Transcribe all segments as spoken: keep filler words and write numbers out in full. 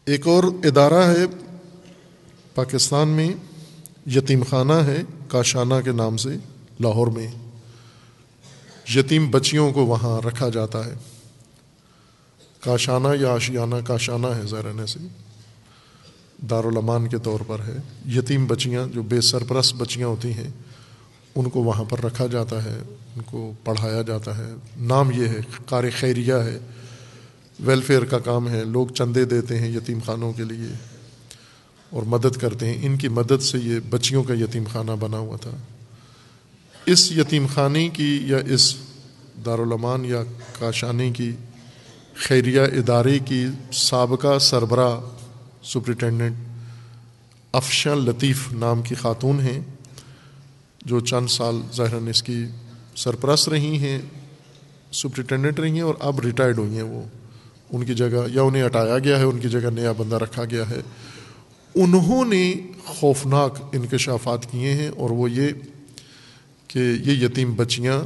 ایک اور ادارہ ہے پاکستان میں، یتیم خانہ ہے کاشانہ کے نام سے، لاہور میں یتیم بچیوں کو وہاں رکھا جاتا ہے۔ کاشانہ یا آشیانہ، کاشانہ ہے ظاہر سے، دارالامان کے طور پر ہے۔ یتیم بچیاں جو بے سرپرست بچیاں ہوتی ہیں ان کو وہاں پر رکھا جاتا ہے، ان کو پڑھایا جاتا ہے۔ نام یہ ہے، کار خیریہ ہے، ویلفیئر کا کام ہے، لوگ چندے دیتے ہیں یتیم خانوں کے لیے اور مدد کرتے ہیں۔ ان کی مدد سے یہ بچیوں کا یتیم خانہ بنا ہوا تھا۔ اس یتیم خانے کی یا اس دارالامان یا کاشانے کی خیریہ ادارے کی سابقہ سربراہ سپرنٹینڈنٹ افشاں لطیف نام کی خاتون ہیں، جو چند سال ظاہراً اس کی سرپرست رہی ہیں، سپرنٹینڈنٹ رہی ہیں، اور اب ریٹائرڈ ہوئی ہیں۔ وہ ان کی جگہ یا انہیں ہٹایا گیا ہے، ان کی جگہ نیا بندہ رکھا گیا ہے۔ انہوں نے خوفناک انکشافات کیے ہیں، اور وہ یہ کہ یہ یتیم بچیاں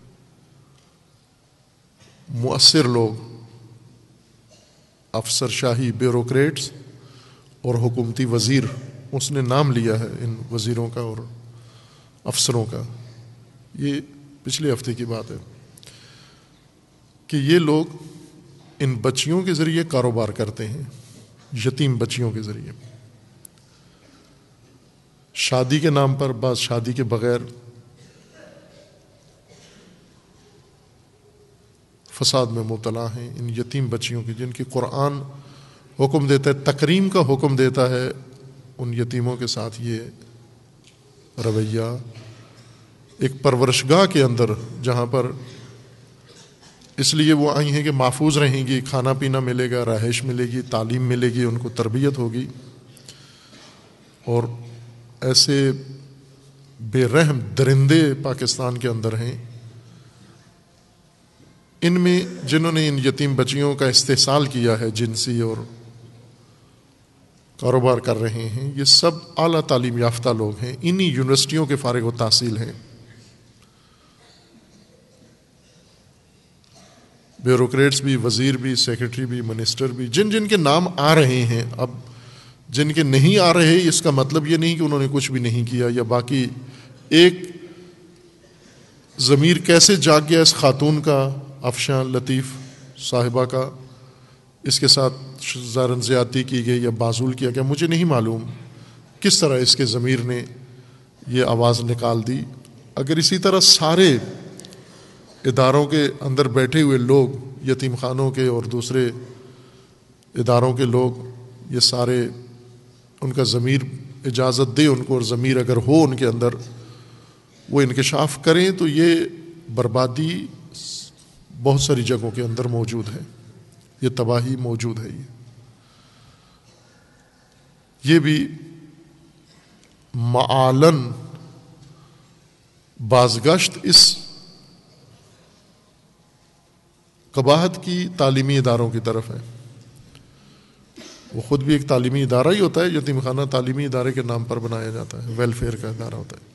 مؤثر لوگ، افسر شاہی بیوروکریٹس اور حکومتی وزیر، اس نے نام لیا ہے ان وزیروں کا اور افسروں کا، یہ پچھلے ہفتے کی بات ہے، کہ یہ لوگ ان بچیوں کے ذریعے کاروبار کرتے ہیں، یتیم بچیوں کے ذریعے، شادی کے نام پر، بعض شادی کے بغیر، فساد میں مبتلا ہیں ان یتیم بچیوں کی، جن کی قرآن حکم دیتا ہے، تکریم کا حکم دیتا ہے ان یتیموں کے ساتھ یہ رویہ۔ ایک پرورشگاہ کے اندر جہاں پر اس لیے وہ آئی ہیں کہ محفوظ رہیں گی، کھانا پینا ملے گا، رہائش ملے گی، تعلیم ملے گی، ان کو تربیت ہوگی، اور ایسے بے رحم درندے پاکستان کے اندر ہیں، ان میں جنہوں نے ان یتیم بچیوں کا استحصال کیا ہے جنسی اور کاروبار کر رہے ہیں، یہ سب اعلیٰ تعلیم یافتہ لوگ ہیں، انہی یونیورسٹیوں کے فارغ التحصیل ہیں، بیوروکریٹس بھی، وزیر بھی، سیکرٹری بھی، منسٹر بھی، جن جن کے نام آ رہے ہیں۔ اب جن کے نہیں آ رہے اس کا مطلب یہ نہیں کہ انہوں نے کچھ بھی نہیں کیا، یا باقی ایک ضمیر کیسے جاگ گیا اس خاتون کا، افشاں لطیف صاحبہ کا، اس کے ساتھ ظاہراً زیادتی کی گئی یا معزول کیا گیا، مجھے نہیں معلوم کس طرح اس کے ضمیر نے یہ آواز نکال دی۔ اگر اسی طرح سارے اداروں کے اندر بیٹھے ہوئے لوگ، یتیم خانوں کے اور دوسرے اداروں کے لوگ، یہ سارے ان کا ضمیر اجازت دے ان کو، اور ضمیر اگر ہو ان کے اندر، وہ انکشاف کریں، تو یہ بربادی بہت ساری جگہوں کے اندر موجود ہے، یہ تباہی موجود ہے۔ یہ یہ بھی معالن بازگشت اس قباحت کی تعلیمی اداروں کی طرف ہے۔ وہ خود بھی ایک تعلیمی ادارہ ہی ہوتا ہے، یتیم خانہ تعلیمی ادارے کے نام پر بنایا جاتا ہے، ویلفیئر کا ادارہ ہوتا ہے۔